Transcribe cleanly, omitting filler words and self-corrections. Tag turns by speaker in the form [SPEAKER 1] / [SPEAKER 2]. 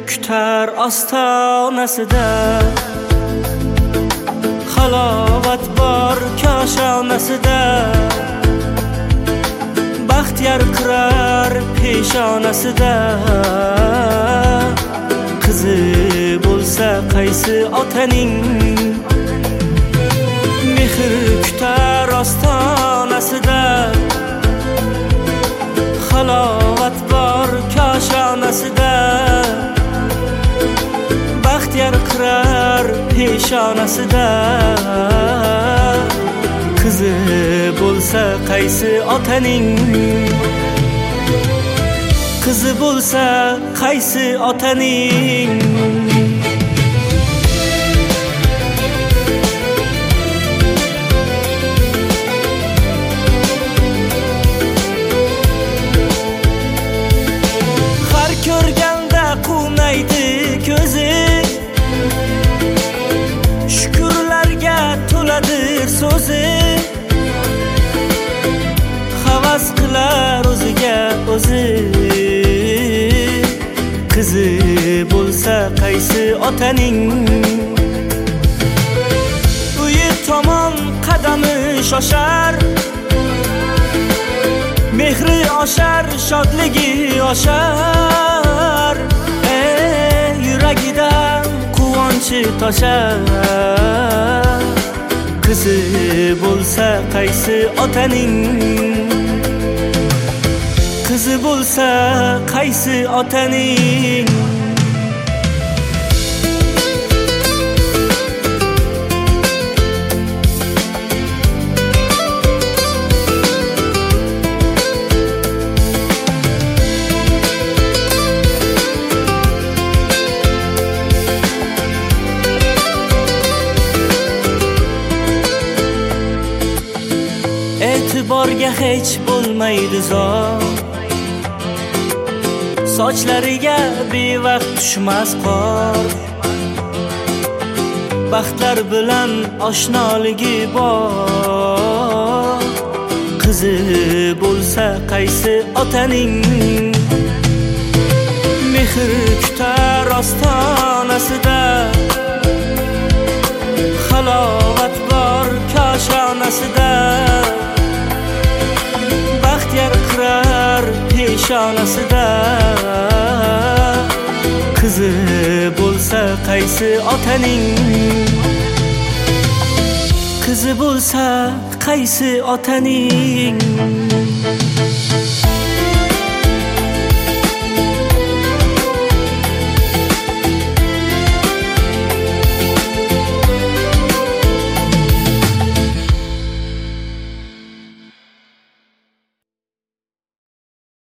[SPEAKER 1] kutar ostonasida, halovat bor koshonasida, baxt yarqirar peshonasida. Qizi bo'lsa qaysi otaning, mehr kutar ostonasida, halovat bor koshonasida, baxt yarqirar peshonasida. Qizi bo'lsa qaysi otaning, qizi bo'lsa qaysi otaning. Har ko'rganda quvnaydi ko'zi, shukrlarga to'ladir so'zi. Havas qilar o'ziga o'zi, qizi bo'lsa qaysi otaning. Uyi tomon qadami shoshar, mehri oshar, shodligi oshar. Yuragidan quvonchi toshar. Qizi bo'lsa qaysi otaning, qizi bo'lsa qaysi otaning. E'tiborga hech bo'lmaydi zor, sochlariga bevaqt tushmas qor. Baxtlar bilan oshnoligi bor. Qizi bo'lsa qaysi otaning, mehr kutar ostonasida, halovat bor koshonasida, baxt yarqirar peshonasida. Qizi bo'lsa qaysi otaning, qizi bo'lsa qaysi otaning.